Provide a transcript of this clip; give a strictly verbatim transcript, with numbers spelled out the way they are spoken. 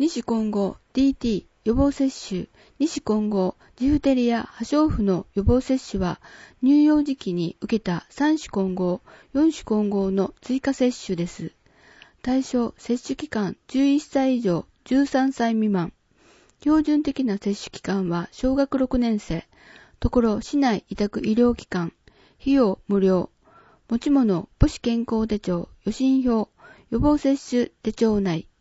西混合 ディーティー 予防接種、西混合ジフテリア破傷風の予防接種は、乳幼児期に受けたさん種混合、よん種混合の追加接種です。対象接種期間じゅういっさい以上じゅうさんさい未満。標準的な接種期間は小学ろくねん生。ところ市内委託医療機関。費用無料。持ち物母子健康手帳、予診票、予防接種手帳内。